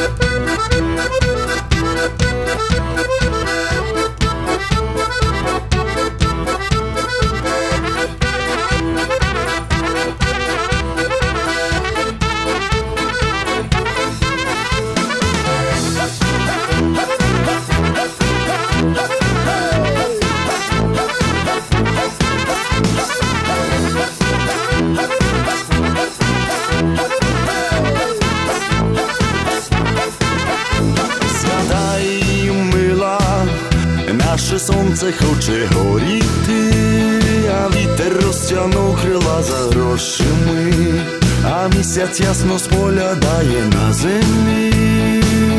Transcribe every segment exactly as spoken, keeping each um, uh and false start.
Наше сонце хоче горіти, а вітер розтягнув крила за грошима, а місяць ясно споглядає на землі.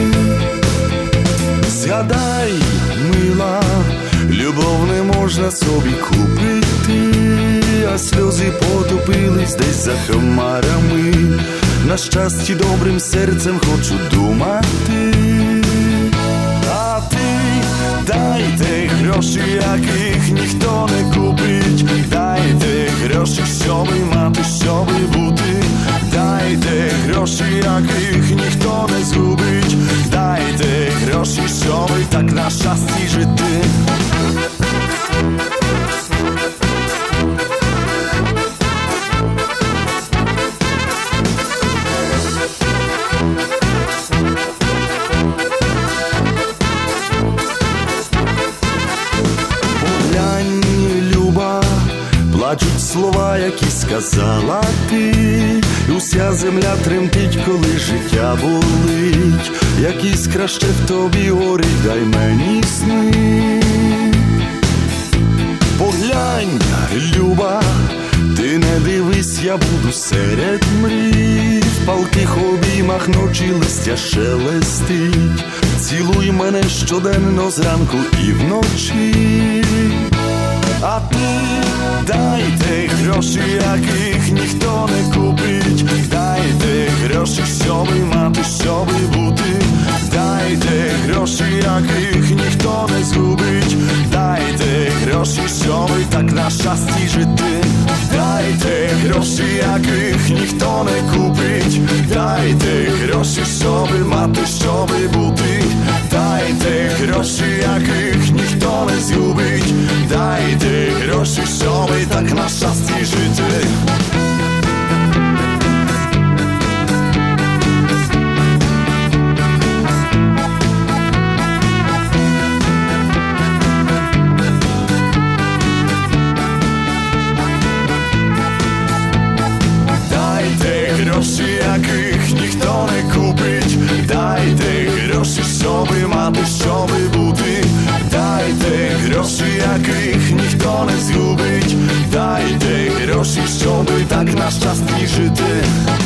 Згадай, мила, любов не можна собі купити, а сльози потопились десь за хмарами. На щасті добрим серцем хочу думати. А ти дайте гроші, яких ніхто не купить. Дайте гроші, щоби мати, щоби бути. Дайте гроші, яких ніхто не згубить. Дайте гроші, щоби так на щасті жити. Плачуть слова, які сказала ти, і уся земля тремтить, коли життя болить. Як іскра ще в тобі горить, дай мені сни. Поглянь, люба, ти не дивись, я буду серед мрій. В палких обіймах ночі листя шелестить. Цілуй мене щоденно зранку і вночі. А ти дайте гроші, яких ніхто не купить. Дайте гроші, щоби мати, щоби бути. Дайте гроші, яких ніхто не згубить. Дайте гроші, щоби так на щасті жити. Дайте гроші, яких ніхто не купить. Дайте гроші, щоби мати, щоби бути. Дайте гроші, яких ніхто не згубить. Дайте гроші, щоби так на щасті жити. Дайте гроші, яких ніхто не купить. Дайте гроші, щоби мати, щоби бути. Дайте гроші, яких ніхто не згубить. Дайте гроші, щоби так на щасті жити.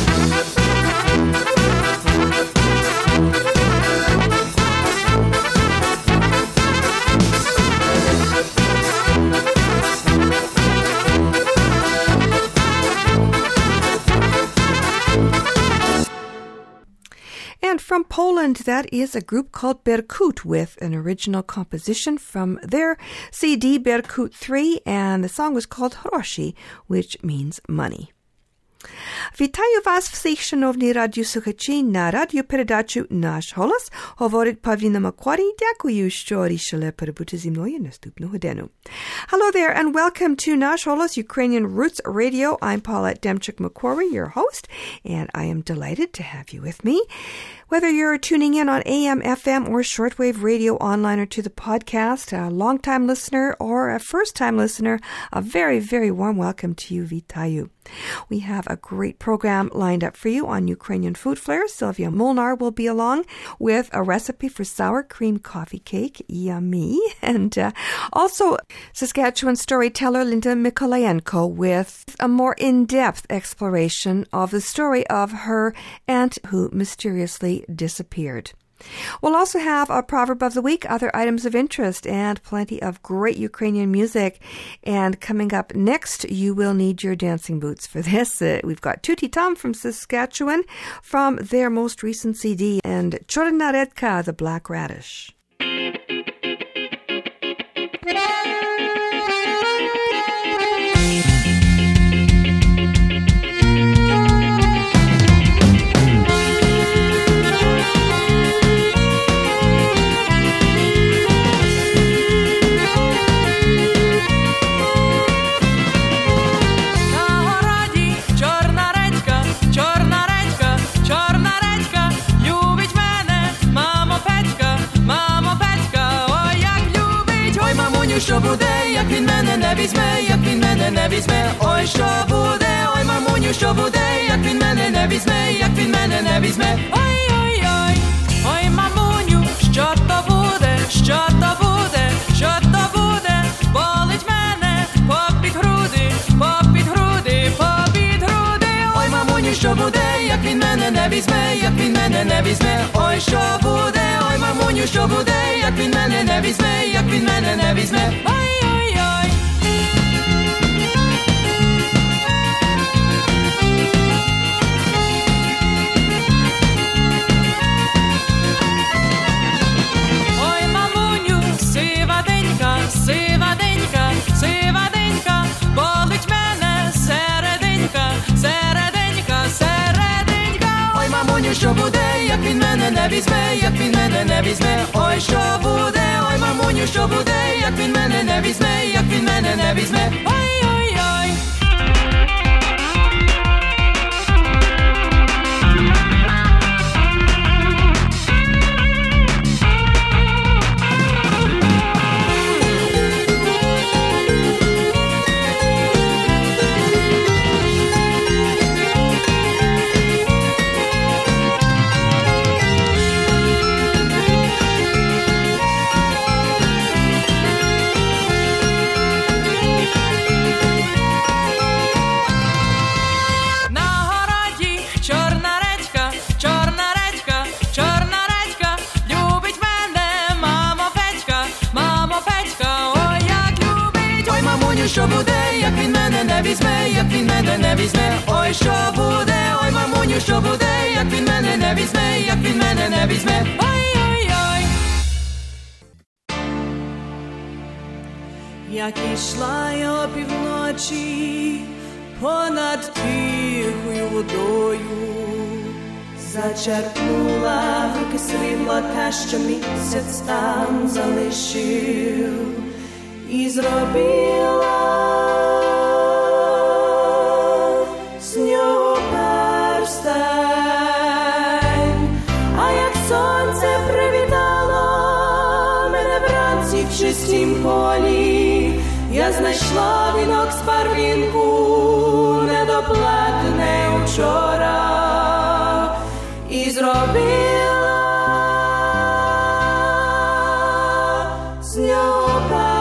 And from Poland, that is a group called Berkut with an original composition from their C D Berkut three, and the song was called Hroshi, which means money. Вітаю вас всіх, шановні радіослухачі, на радіопередачу «Наш голос». Говорить Павліна Макварі. Дякую, що рішили перебути зі мною наступну годину. Hello there and welcome to «Наш голос», Ukrainian Roots Radio. I'm Paulette Demchik-Macquarie, your host, and I am delighted to have you with me. Whether you're tuning in on A M, F M, or shortwave radio online or to the podcast, a long-time listener or a first-time listener, a very, very warm welcome to you, Vitayu. We have a great program lined up for you on Ukrainian Food Flair. Sylvia Molnar will be along with a recipe for sour cream coffee cake. Yummy. And uh, also Saskatchewan storyteller Linda Mikolayenko with a more in-depth exploration of the story of her aunt who mysteriously disappeared. We'll also have a proverb of the week, other items of interest, and plenty of great Ukrainian music. And coming up next, you will need your dancing boots for this. Uh, we've got Tutti Tom from Saskatchewan from their most recent C D, and Chorna Redka, the Black Radish. як він мене не візьме, як він мене не візьме. Ой, що буде, ой, мамуню, що буде, як він мене не візьме, як він мене не візьме. Ой, ой, ой, ой, мамуню, що то буде, що то буде, що то буде, болить мене попід груди, попід груди, попід груди. Ой, мамуню, що буде, як він мене не візьме, як він мене не візьме. Ой, що буде, ой, мамуню, що буде, як він мене не візьме, як він мене не візьме. Ой, ой, ой. Ой, мамуню, сива денька, сива денька, сива денька, болить мене середенька, середенька, середенька. Ой, мамуню, що буде, як він мене не візьме, як він мене не візьме. Ой, що буде, ой, мамуню, що буде, як він мене не візьме, як він мене не візьме. Ой, ой, ой. Що буде, як він мене не візьме, як він мене не візьме. Ой, що буде, ой, мамуню, що буде, як він мене не візьме, як він мене не візьме. Ой, ой, ой. Як ішла я опівночі понад тихою водою, зачерпнула в руки срібла те, що місяць там залишив, і зробила з нього перстень. А як сонце привітало мене вранці в чистім полі, я знайшла вінок з барвінку, недоплетене вчора, і зробила з нього перстень.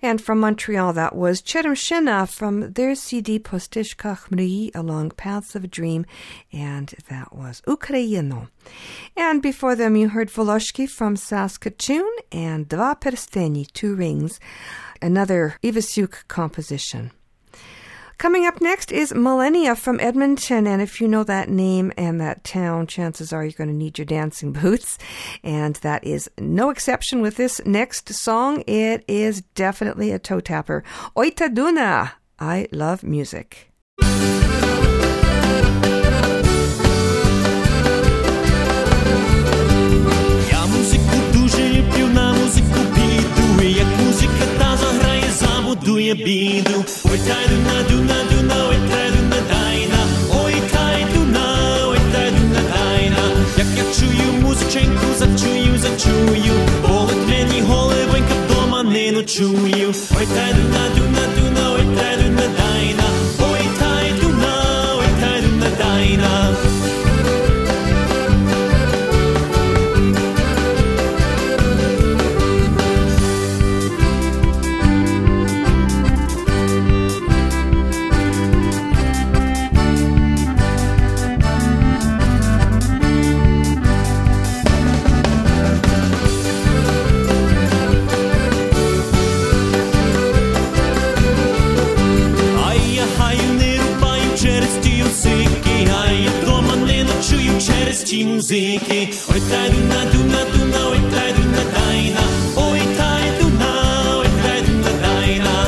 And from Montreal, that was Cheremshina from their C D Postishkach Mrii, Along Paths of a Dream, and that was Ukraino. And before them, you heard Voloshki from Saskatoon and Dva Persteni, Two Rings, another Ivasuk composition. Coming up next is Millennia from Edmonton, and if you know that name and that town, chances are you're going to need your dancing boots, and that is no exception with this next song. It is definitely a toe tapper. Oita Duna, I love music. Я музику дуже люблю, на музику піду, і як музика та заграє, забудує біду. Ой, тай дуна, дуна, дуна, ой, тай дуна, дайна, ой, тай дуна, ой, тай дуна, дайна. Як я чую музиченьку, зачую, зачую, болить мені головонька, вдома не ночую. Ой, тай дуна, дуна, дуна, ой, тай дуна, дайна, ой, тай дуна, ой, тай дуна, дайна. Через ті музики, ой, тай дуна, дуна, дуна, ой, тай дуна, дайна, ой, тай дуна, ой, тай дуна, дайна.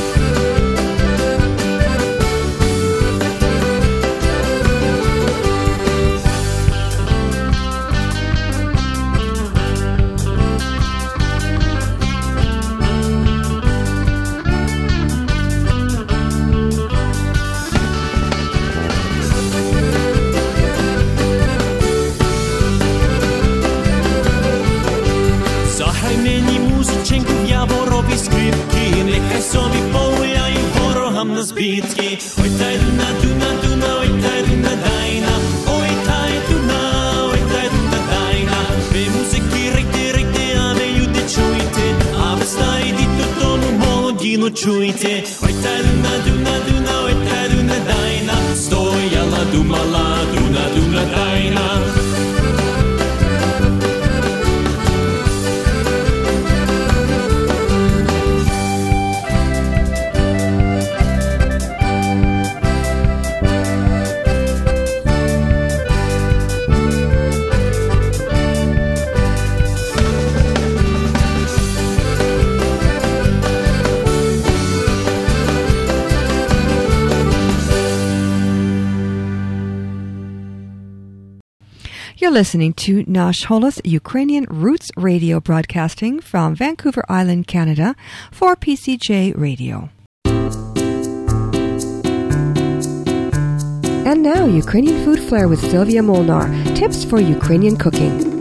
Скрипки, нехай собі погуляють ворогам на збитки. Ой, тай дуна, дуна, дуна, ой, тай дуна, дайна, ой, тай дуна, ой, тай дуна, дайна. Ви музики рейте, рейте, а ви люди чуєте, а ви старі йдіть додому, молоді ночуйте. Ой, тай дуна, дуна, дуна, ой, тай дуна, дайна, стояла, думала, дуна, дуна, дайна. You're listening to Nash Holos Ukrainian Roots Radio, broadcasting from Vancouver Island, Canada, for P C J Radio. And now, Ukrainian Food Flair with Sylvia Molnar. Tips for Ukrainian cooking.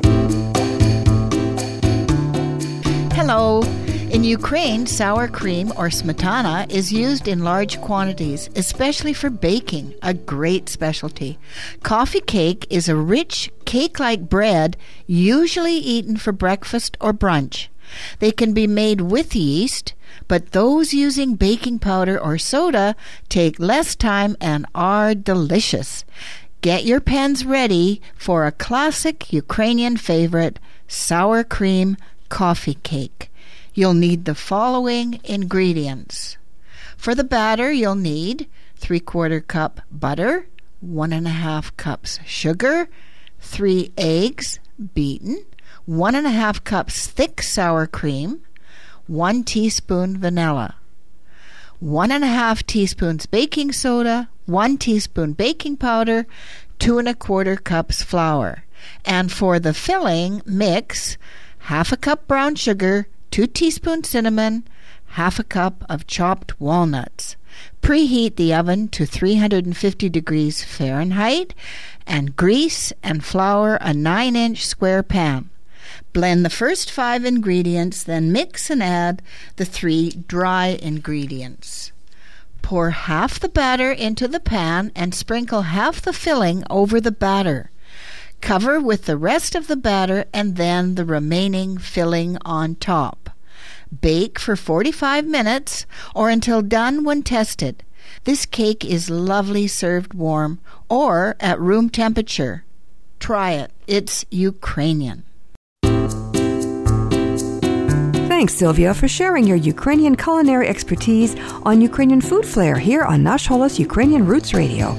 Hello. In Ukraine, sour cream or smetana is used in large quantities, especially for baking, a great specialty. Coffee cake is a rich, cake-like bread usually eaten for breakfast or brunch. They can be made with yeast, but those using baking powder or soda take less time and are delicious. Get your pans ready for a classic Ukrainian favorite, sour cream coffee cake. You'll need the following ingredients. For the batter, you'll need three-quarter cup butter, one and a half cups sugar, three eggs beaten, one and a half cups thick sour cream, one teaspoon vanilla, one and a half teaspoons baking soda, one teaspoon baking powder, two and a quarter cups flour. And for the filling, mix half a cup brown sugar, two teaspoons cinnamon, half a cup of chopped walnuts. Preheat the oven to three hundred fifty degrees Fahrenheit and grease and flour a nine inch square pan. Blend the first five ingredients, then mix and add the three dry ingredients. Pour half the batter into the pan and sprinkle half the filling over the batter. Cover with the rest of the batter and then the remaining filling on top. Bake for forty-five minutes or until done when tested. This cake is lovely served warm or at room temperature. Try it. It's Ukrainian. Thanks, Sylvia, for sharing your Ukrainian culinary expertise on Ukrainian Food Flair here on Nash Holos Ukrainian Roots Radio.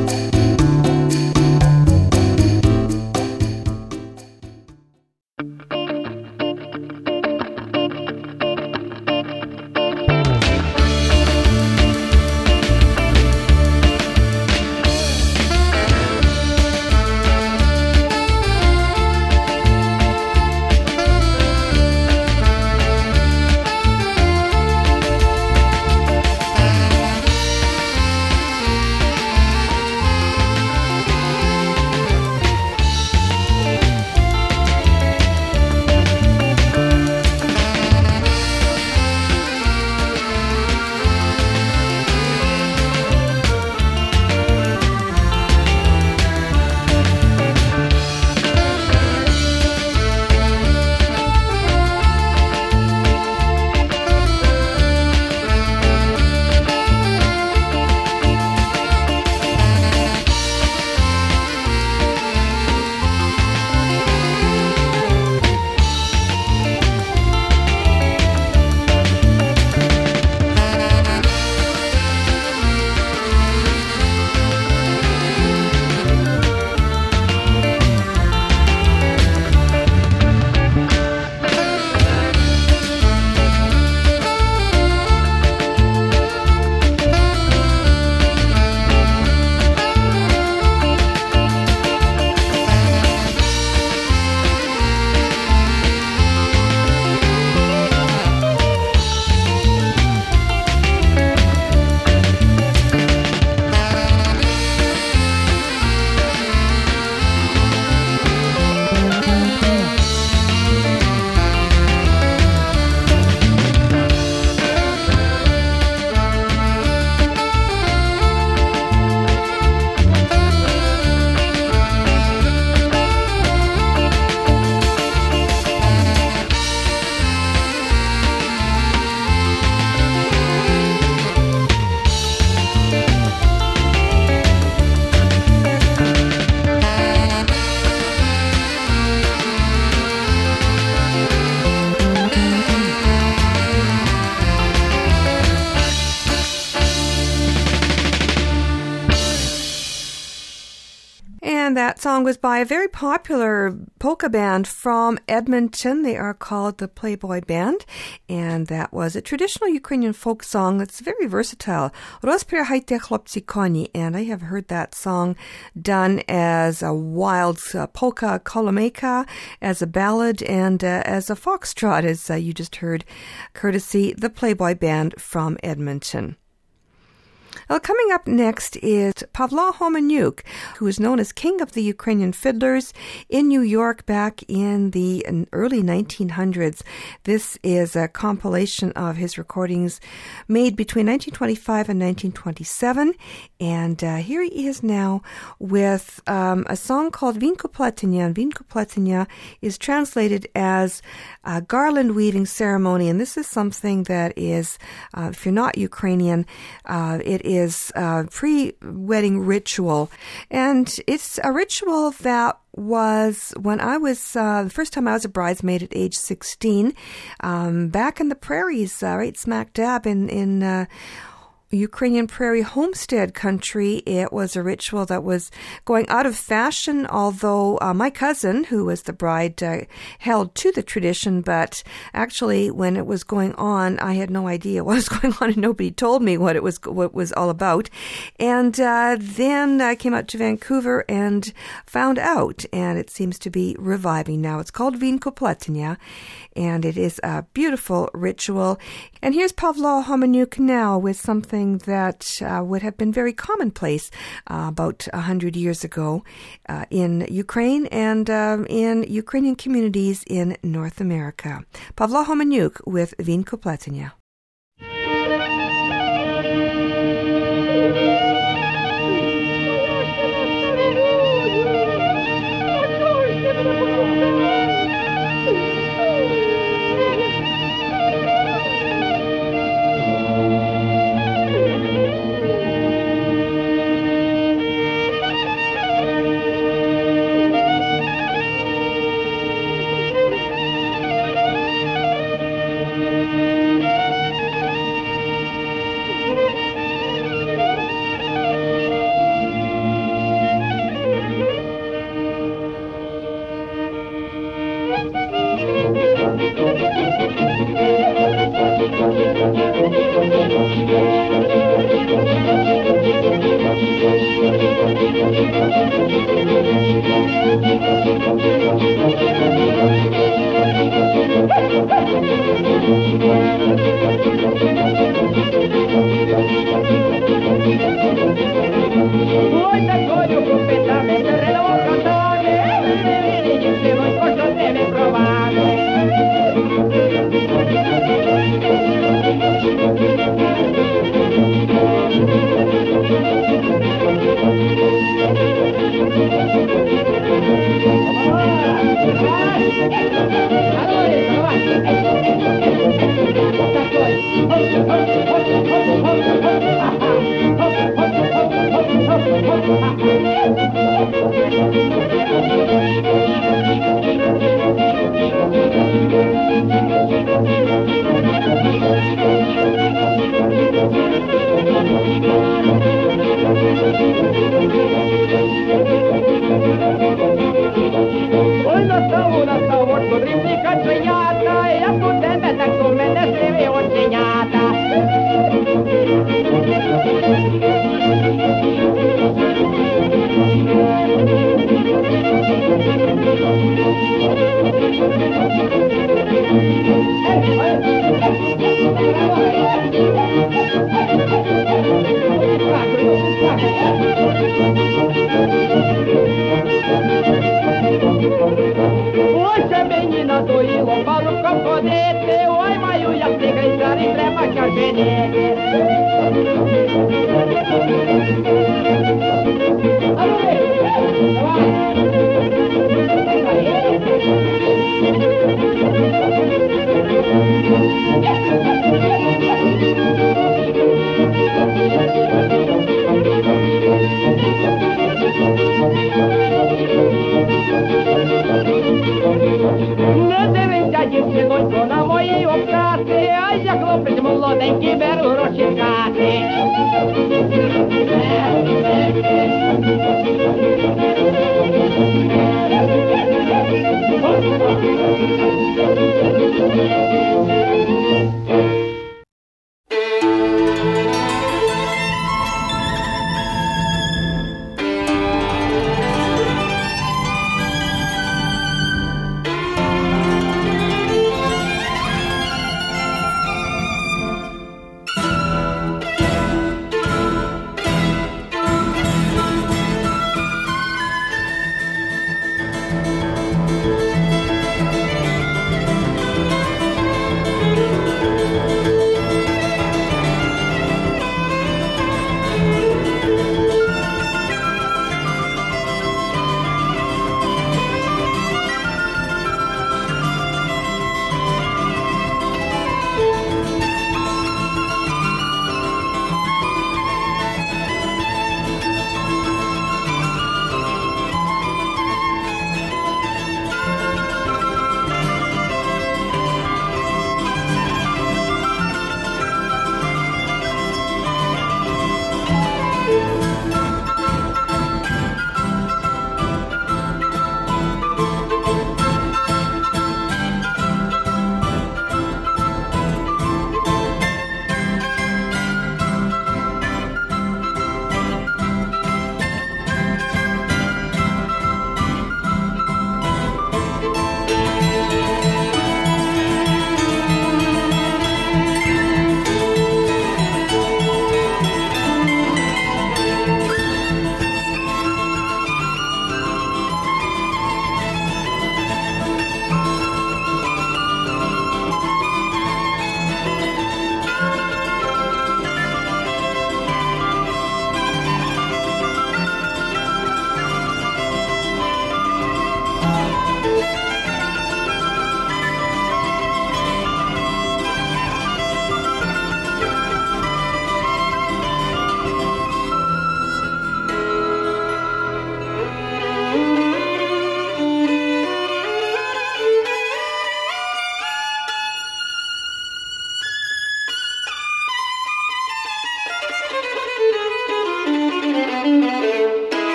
That song was by a very popular polka band from Edmonton. They are called the Playboy Band, and that was a traditional Ukrainian folk song that's very versatile. Rozpierhajte chlopci koni, and I have heard that song done as a wild uh, polka kolomeka, as a ballad, and uh, as a foxtrot, as uh, you just heard, courtesy the Playboy Band from Edmonton. Well, coming up next is Pavlo Homeniuk, who is known as King of the Ukrainian Fiddlers in New York back in the early nineteen hundreds. This is a compilation of his recordings made between nineteen twenty-five and nineteen twenty-seven. And uh, here he is now with um, a song called Vinko Pletinya. And Vinko Pletinya is translated as a garland weaving ceremony. And this is something that is, uh, if you're not Ukrainian, uh, it is is a pre-wedding ritual, and it's a ritual that was when I was, uh, the first time I was a bridesmaid at age sixteen, um, back in the prairies, uh, right smack dab in, in uh, Ukrainian prairie homestead country. It was a ritual that was going out of fashion, although uh, my cousin, who was the bride, uh, held to the tradition, but actually when it was going on, I had no idea what was going on and nobody told me what it was what it was all about. And uh, then I came out to Vancouver and found out, and it seems to be reviving now. It's called Vinko Pletinya, and it is a beautiful ritual. And here's Pavlo Homeniuk now with something that uh, would have been very commonplace uh, about a hundred years ago uh, in Ukraine and um, in Ukrainian communities in North America. Pavlo Homeniuk with Vinko Pletinya.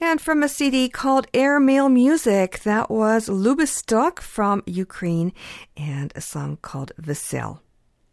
And from a C D called Airmail Music, that was Lubistok from Ukraine and a song called Vesel.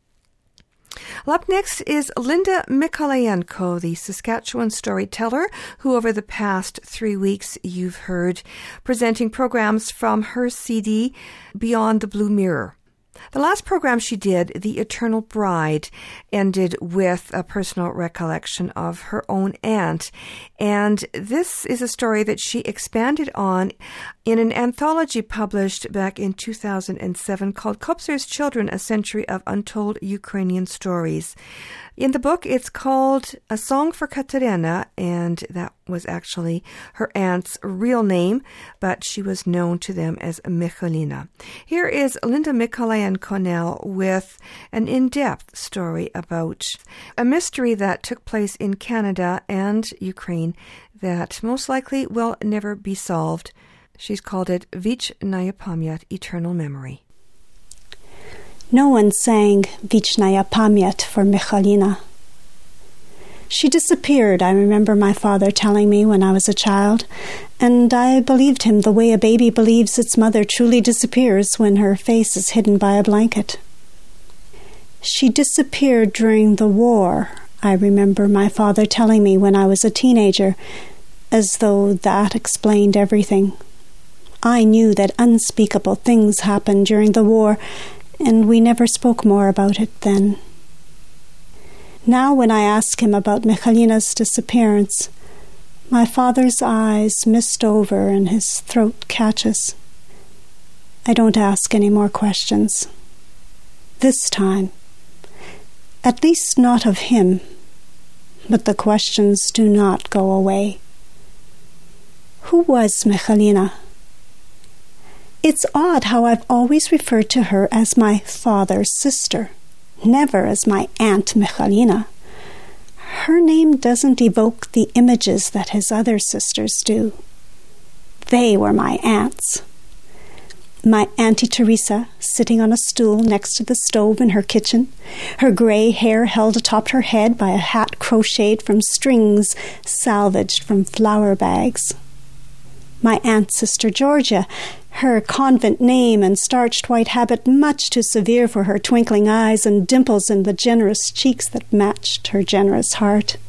Well, up next is Linda Mikolayenko, the Saskatchewan storyteller, who over the past three weeks you've heard presenting programs from her C D, Beyond the Blue Mirror. The last program she did, The Eternal Bride, ended with a personal recollection of her own aunt. And this is a story that she expanded on in an anthology published back in two thousand seven called Kobzar's Children, A Century of Untold Ukrainian Stories. In the book, it's called A Song for Katerina, and that was actually her aunt's real name, but she was known to them as Michalina. Here is Linda Mikolayenko now with an in-depth story about a mystery that took place in Canada and Ukraine that most likely will never be solved. She's called it Vichnaya Pamyat, Eternal Memory. No one sang Vichnaya Pamyat for Michalina. She disappeared, I remember my father telling me when I was a child, and I believed him the way a baby believes its mother truly disappears when her face is hidden by a blanket. She disappeared during the war, I remember my father telling me when I was a teenager, as though that explained everything. I knew that unspeakable things happened during the war, and we never spoke more about it then. Now when I ask him about Michalina's disappearance, my father's eyes mist over and his throat catches. I don't ask any more questions. This time. At least not of him. But the questions do not go away. Who was Michalina? It's odd how I've always referred to her as my father's sister, never as my Aunt Michalina. Her name doesn't evoke the images that his other sisters do. They were my aunts. My Auntie Teresa, sitting on a stool next to the stove in her kitchen, her grey hair held atop her head by a hat crocheted from strings salvaged from flour bags. My Aunt Sister Georgia, her convent name and starched white habit much too severe for her twinkling eyes and dimples in the generous cheeks that matched her generous heart.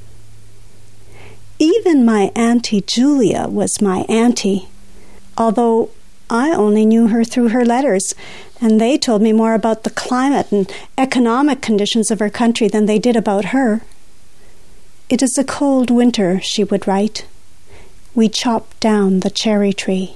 Even my Auntie Julia was my auntie, although I only knew her through her letters, and they told me more about the climate and economic conditions of her country than they did about her. It is a cold winter, she would write. We chopped down the cherry tree.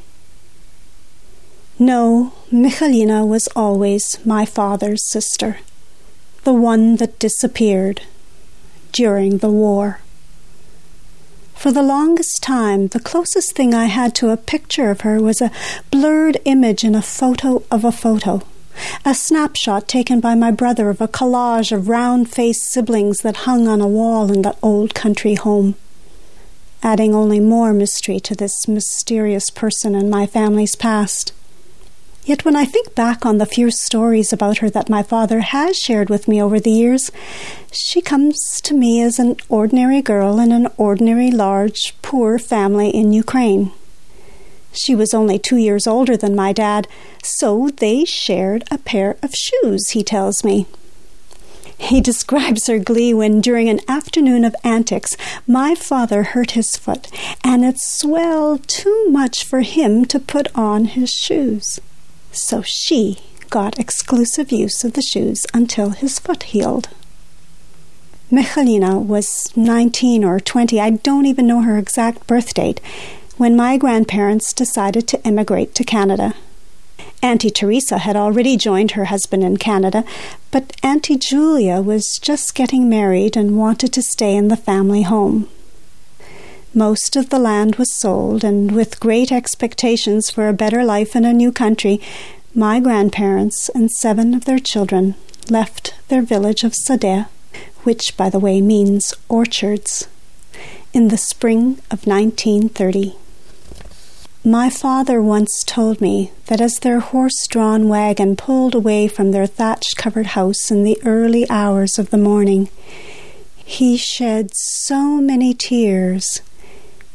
No, Michalina was always my father's sister, the one that disappeared during the war. For the longest time, the closest thing I had to a picture of her was a blurred image in a photo of a photo, a snapshot taken by my brother of a collage of round-faced siblings that hung on a wall in the old country home, adding only more mystery to this mysterious person in my family's past. Yet when I think back on the few stories about her that my father has shared with me over the years, she comes to me as an ordinary girl in an ordinary, large, poor family in Ukraine. She was only two years older than my dad, so they shared a pair of shoes, he tells me. He describes her glee when, during an afternoon of antics, my father hurt his foot, and it swelled too much for him to put on his shoes. So she got exclusive use of the shoes until his foot healed. Michalina was nineteen or twenty, I don't even know her exact birth date, when my grandparents decided to emigrate to Canada. Auntie Teresa had already joined her husband in Canada, but Auntie Julia was just getting married and wanted to stay in the family home. Most of the land was sold, and with great expectations for a better life in a new country, my grandparents and seven of their children left their village of Sadeh, which, by the way, means orchards, in the spring of nineteen thirty. My father once told me that as their horse-drawn wagon pulled away from their thatch-covered house in the early hours of the morning, he shed so many tears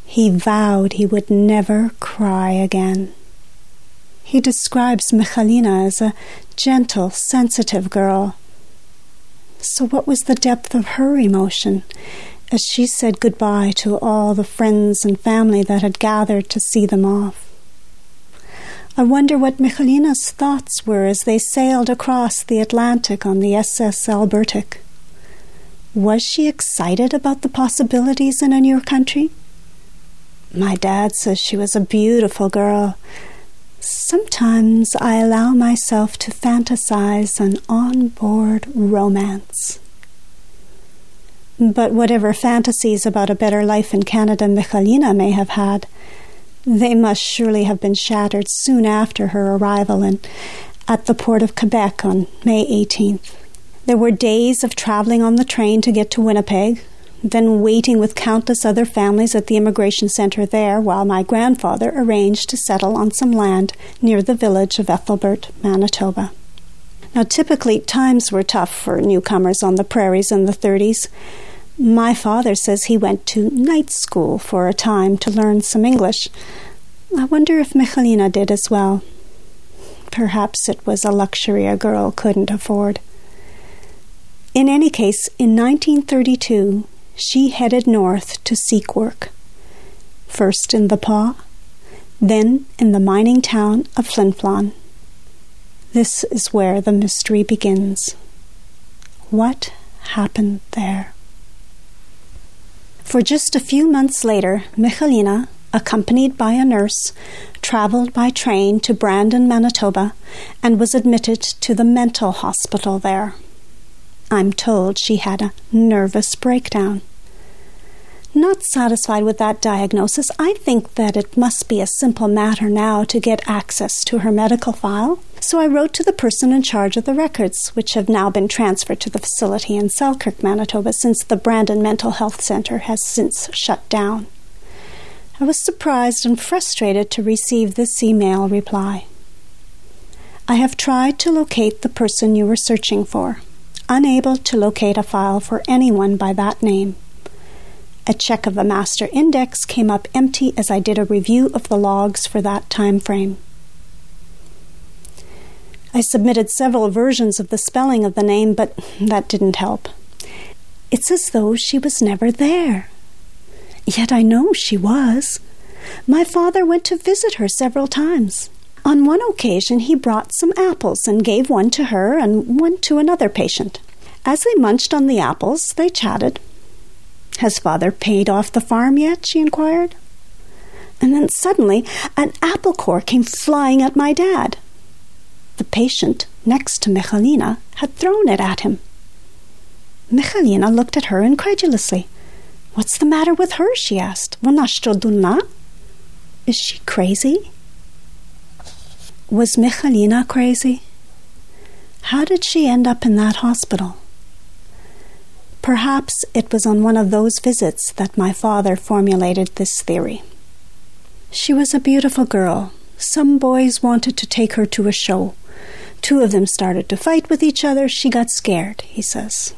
He vowed he would never cry again. He describes Michalina as a gentle, sensitive girl. So what was the depth of her emotion as she said goodbye to all the friends and family that had gathered to see them off? I wonder what Michalina's thoughts were as they sailed across the Atlantic on the S S Albertic. Was she excited about the possibilities in a new country? My dad says she was a beautiful girl. Sometimes I allow myself to fantasize an on-board romance. But whatever fantasies about a better life in Canada Michalina may have had, they must surely have been shattered soon after her arrival in, at the port of Quebec on May eighteenth. There were days of traveling on the train to get to Winnipeg, then waiting with countless other families at the immigration centre there while my grandfather arranged to settle on some land near the village of Ethelbert, Manitoba. Now, typically, times were tough for newcomers on the prairies in the thirties. My father says he went to night school for a time to learn some English. I wonder if Michalina did as well. Perhaps it was a luxury a girl couldn't afford. In any case, in nineteen thirty-two, she headed north to seek work. First in the Pas, then in the mining town of Flin Flon. This is where the mystery begins. What happened there? For just a few months later, Michalina, accompanied by a nurse, traveled by train to Brandon, Manitoba, and was admitted to the mental hospital there. I'm told she had a nervous breakdown. Not satisfied with that diagnosis, I think that it must be a simple matter now to get access to her medical file, so I wrote to the person in charge of the records, which have now been transferred to the facility in Selkirk, Manitoba, since the Brandon Mental Health Centre has since shut down. I was surprised and frustrated to receive this email reply. I have tried to locate the person you were searching for, unable to locate a file for anyone by that name. A check of the master index came up empty as I did a review of the logs for that time frame. I submitted several versions of the spelling of the name, but that didn't help. It's as though she was never there. Yet I know she was. My father went to visit her several times. On one occasion, he brought some apples and gave one to her and one to another patient. As they munched on the apples, they chatted. "Has father paid off the farm yet?" she inquired. And then suddenly, an apple core came flying at my dad. The patient next to Michalina had thrown it at him. Michalina looked at her incredulously. "What's the matter with her?" she asked. Is she crazy? Was Michalina crazy? How did she end up in that hospital? Perhaps it was on one of those visits that my father formulated this theory. She was a beautiful girl. Some boys wanted to take her to a show. Two of them started to fight with each other. She got scared, he says.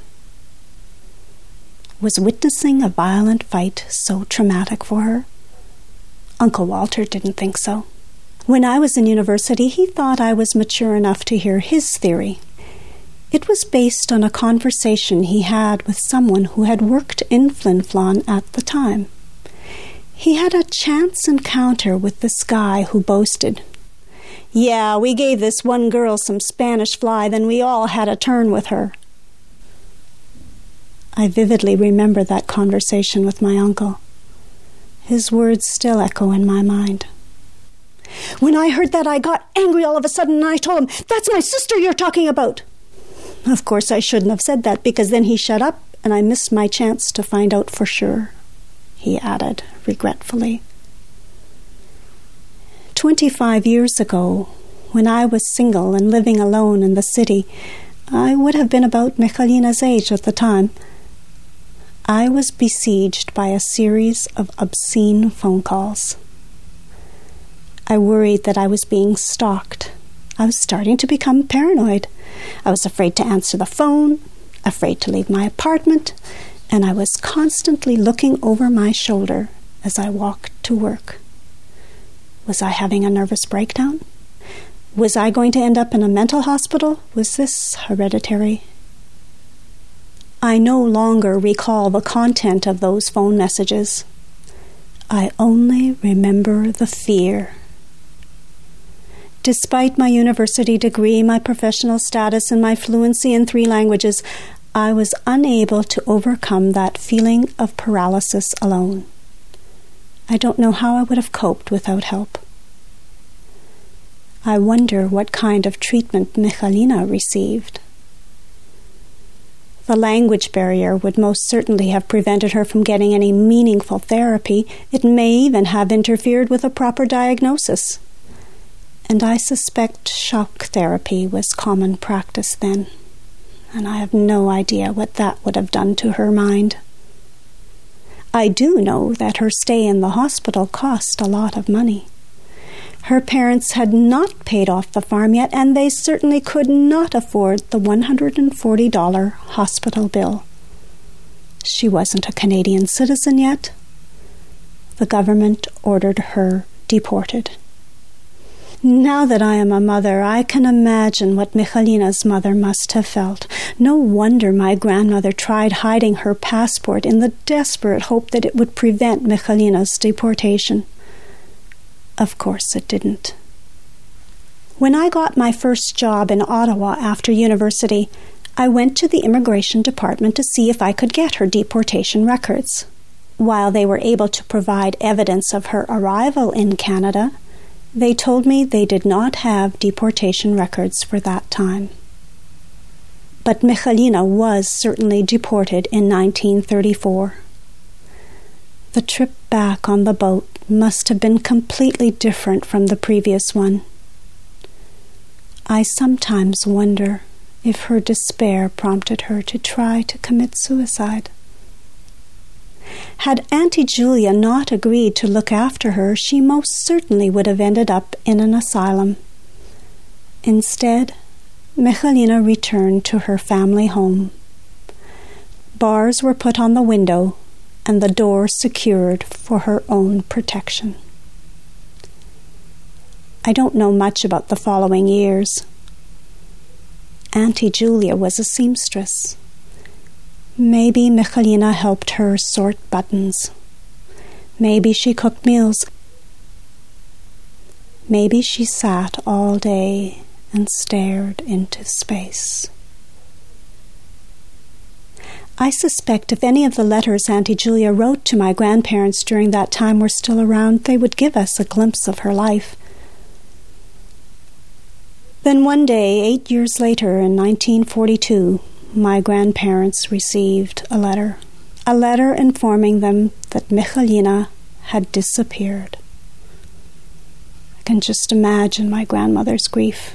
Was witnessing a violent fight so traumatic for her? Uncle Walter didn't think so. When I was in university, he thought I was mature enough to hear his theory. It was based on a conversation he had with someone who had worked in Flin Flon at the time. He had a chance encounter with this guy who boasted, "Yeah, we gave this one girl some Spanish fly, then we all had a turn with her." I vividly remember that conversation with my uncle. His words still echo in my mind. When I heard that, I got angry all of a sudden, and I told him, "That's my sister you're talking about." Of course, I shouldn't have said that, because then he shut up, and I missed my chance to find out for sure, he added regretfully. Twenty-five years ago, when I was single and living alone in the city, I would have been about Michalina's age at the time. I was besieged by a series of obscene phone calls. I worried that I was being stalked. I was starting to become paranoid. I was afraid to answer the phone, afraid to leave my apartment, and I was constantly looking over my shoulder as I walked to work. Was I having a nervous breakdown? Was I going to end up in a mental hospital? Was this hereditary? I no longer recall the content of those phone messages. I only remember the fear. Despite my university degree, my professional status, and my fluency in three languages, I was unable to overcome that feeling of paralysis alone. I don't know how I would have coped without help. I wonder what kind of treatment Michalina received. The language barrier would most certainly have prevented her from getting any meaningful therapy. It may even have interfered with a proper diagnosis. And I suspect shock therapy was common practice then, and I have no idea what that would have done to her mind. I do know that her stay in the hospital cost a lot of money. Her parents had not paid off the farm yet, and they certainly could not afford the one hundred forty dollars hospital bill. She wasn't a Canadian citizen yet. The government ordered her deported. Now that I am a mother, I can imagine what Michalina's mother must have felt. No wonder my grandmother tried hiding her passport in the desperate hope that it would prevent Michalina's deportation. Of course it didn't. When I got my first job in Ottawa after university, I went to the immigration department to see if I could get her deportation records. While they were able to provide evidence of her arrival in Canada, they told me they did not have deportation records for that time. But Michalina was certainly deported in nineteen thirty-four. The trip back on the boat must have been completely different from the previous one. I sometimes wonder if her despair prompted her to try to commit suicide. Had Auntie Julia not agreed to look after her, she most certainly would have ended up in an asylum. Instead, Michalina returned to her family home. Bars were put on the window and the door secured for her own protection. I don't know much about the following years. Auntie Julia was a seamstress. Maybe Michalina helped her sort buttons. Maybe she cooked meals. Maybe she sat all day and stared into space. I suspect if any of the letters Auntie Julia wrote to my grandparents during that time were still around, they would give us a glimpse of her life. Then one day, eight years later, in nineteen forty-two, my grandparents received a letter. A letter informing them that Michalina had disappeared. I can just imagine my grandmother's grief.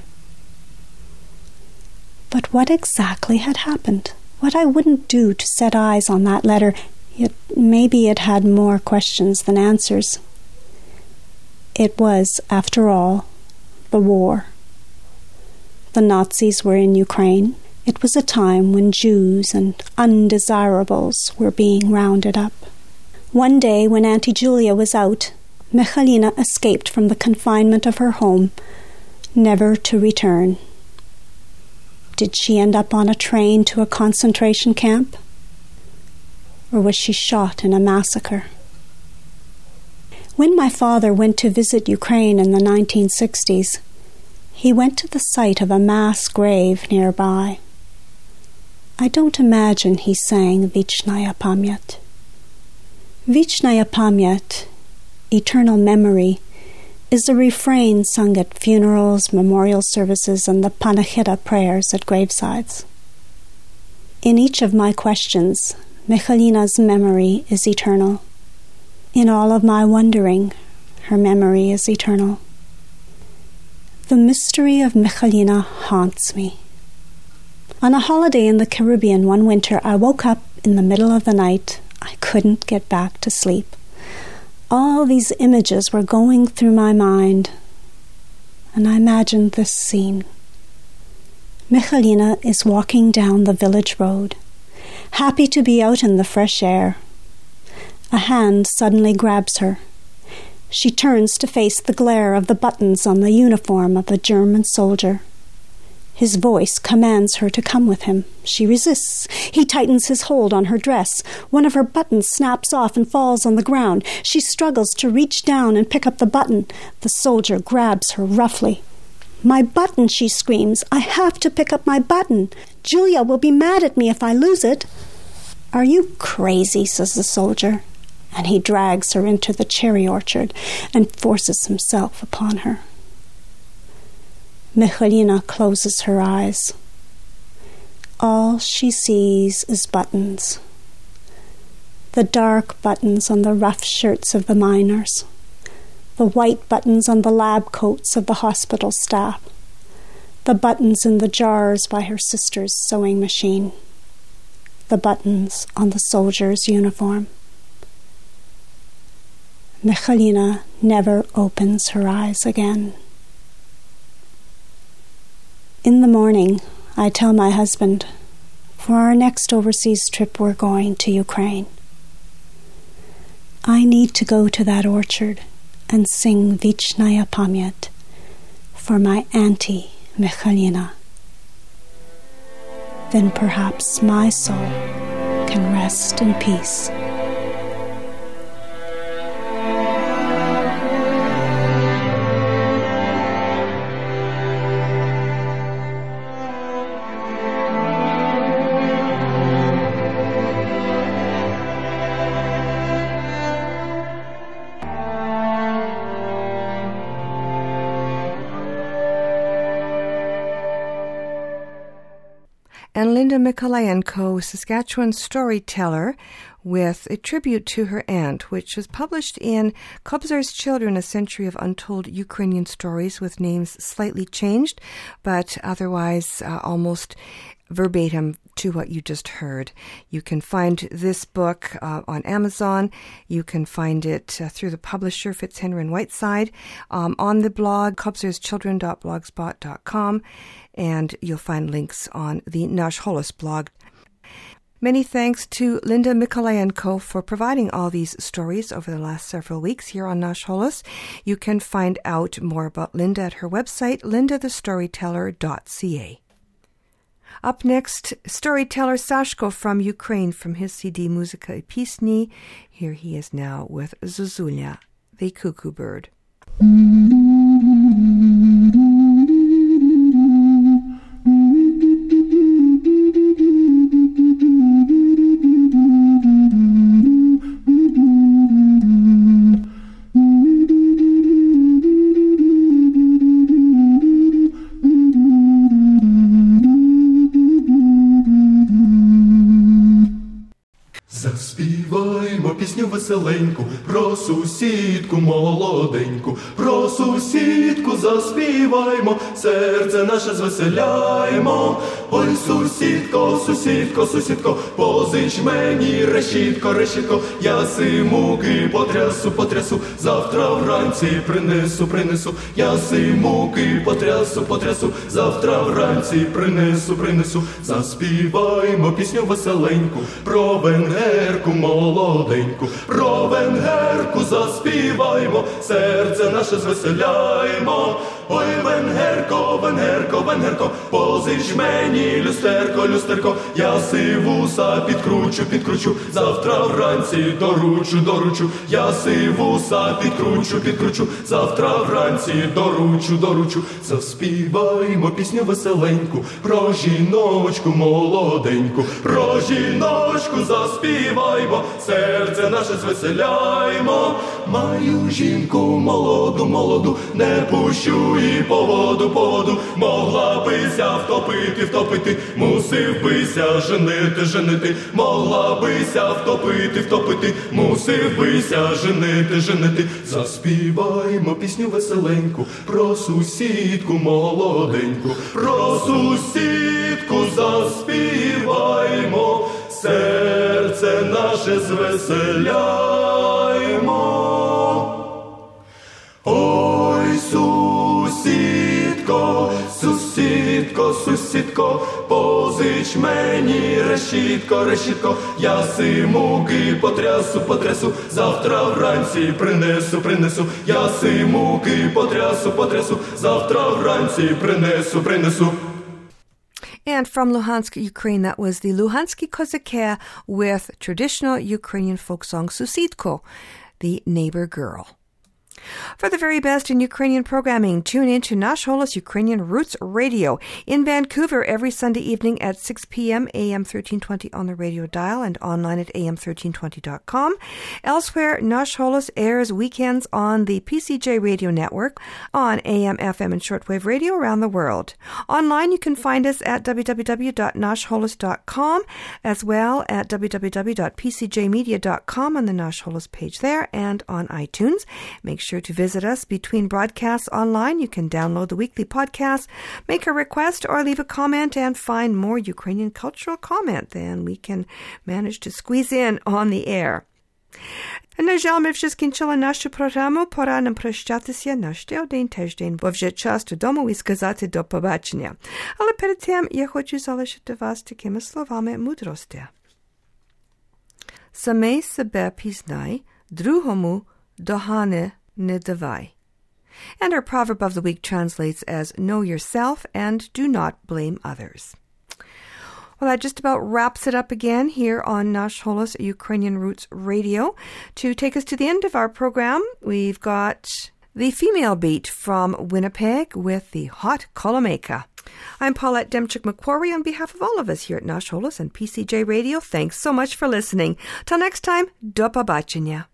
But what exactly had happened? What I wouldn't do to set eyes on that letter, yet maybe it had more questions than answers. It was, after all, the war. The Nazis were in Ukraine. It was a time when Jews and undesirables were being rounded up. One day, when Auntie Julia was out, Michalina escaped from the confinement of her home, never to return. Did she end up on a train to a concentration camp? Or was she shot in a massacre? When my father went to visit Ukraine in the nineteen sixties, he went to the site of a mass grave nearby. I don't imagine he sang Vichnaya Pamyat. Vichnaya Pamyat, eternal memory, is a refrain sung at funerals, memorial services, and the Panichida prayers at gravesides. In each of my questions, Michalina's memory is eternal. In all of my wondering, her memory is eternal. The mystery of Michalina haunts me. On a holiday in the Caribbean one winter, I woke up in the middle of the night. I couldn't get back to sleep. All these images were going through my mind, and I imagined this scene. Michalina is walking down the village road, happy to be out in the fresh air. A hand suddenly grabs her. She turns to face the glare of the buttons on the uniform of a German soldier. His voice commands her to come with him. She resists. He tightens his hold on her dress. One of her buttons snaps off and falls on the ground. She struggles to reach down and pick up the button. The soldier grabs her roughly. "My button," she screams. "I have to pick up my button. Julia will be mad at me if I lose it." "Are you crazy?" says the soldier, and he drags her into the cherry orchard and forces himself upon her. Michalina closes her eyes. All she sees is buttons. The dark buttons on the rough shirts of the miners. The white buttons on the lab coats of the hospital staff. The buttons in the jars by her sister's sewing machine. The buttons on the soldier's uniform. Michalina never opens her eyes again. In the morning, I tell my husband, for our next overseas trip we're going to Ukraine. I need to go to that orchard and sing Vichnaya Pamyat for my auntie Michalina. Then perhaps my soul can rest in peace. And Linda Mikhailenko, Saskatchewan storyteller, with a tribute to her aunt, which was published in Kobzar's Children, A Century of Untold Ukrainian Stories, with names slightly changed, but otherwise uh, almost verbatim to what you just heard. You can find this book uh, on Amazon. You can find it uh, through the publisher, Fitzhenry and Whiteside, um, on the blog, kobzars children dot blogspot dot com, and you'll find links on the Nash Holos blog. Many thanks to Linda Mikhailenko for providing all these stories over the last several weeks here on Nash Holos. You can find out more about Linda at her website, linda the storyteller dot c a. Up next, storyteller Sashko from Ukraine from his C D Muzika i Pisni. Here he is now with Zuzulia, the cuckoo bird. Заспіваймо пісню веселеньку про сусідку молоденьку, про сусідку заспіваймо, серце наше звеселяймо. Ой, сусідко, сусідко, сусідко, позич мені решітко, решітко, я симуки потрясу, потрясу, завтра вранці принесу, принесу, я симуки потрясу, потрясу, завтра вранці принесу, принесу. Заспіваймо пісню веселеньку про венгерку молоденьку, про венгерку заспіваймо, серце наше звеселяймо. Ой, венгерко, венгерко, венгерко, позич мені люстерко, люстерко, я сивуса підкручу, підкручу, завтра вранці доручу, доручу, я сивуса підкручу, підкручу, завтра вранці доручу, доручу. Заспіваймо пісню веселеньку про жіночку молоденьку, про жіночку заспіваймо, серце наше звеселяймо. Маю жінку молоду, молоду, не пущу і по воду, по воду, могла бися втопити, втопити, мусив бися женити, женити, могла бися втопити, втопити, мусив бися женити, женити. Заспіваймо пісню веселеньку про сусідку молоденьку, про сусідку заспіваймо, серце наше звеселяймо. Ой, сусідко, сусідко, сусідко, позич позич мені решітко, решітко, я симуки потрясу, потрясу, завтра вранці принесу, принесу, я симуки потрясу, потрясу, завтра вранці принесу, принесу. And from Luhansk, Ukraine, that was the Luhansky Kozake with traditional Ukrainian folk song Susitko, the neighbor girl. For the very best in Ukrainian programming, tune in to Nash Holos Ukrainian Roots Radio in Vancouver every Sunday evening at six p.m. A M thirteen twenty on the radio dial and online at A M thirteen twenty dot com. Elsewhere, Nash Holos airs weekends on the P C J Radio Network, on A M, F M, and shortwave radio around the world. Online, you can find us at w w w dot nash holos dot com, as well at w w w dot p c j media dot com on the Nash Holos page there, and on iTunes. Make sure to visit us between broadcasts online. You can download the weekly podcast, make a request, or leave a comment and find more Ukrainian cultural comment than we can manage to squeeze in on the air. На жаль, ми вже скінчили нашу програму, пора нам прощатися на ще один тиждень, бо вже час додому і сказати до побачення. Але перед тим я хочу залишити вас такими словами мудрості. Самий себе пізнай, другому догани не давай. And our proverb of the week translates as, know yourself and do not blame others. Well, that just about wraps it up again here on Nash Holos Ukrainian Roots Radio. To take us to the end of our program, we've got the female beat from Winnipeg with the Hot Kolomeka. I'm Paulette Demchuk-McQuarrie on behalf of all of us here at Nash Holos and P C J Radio. Thanks so much for listening. Till next time, do побачення.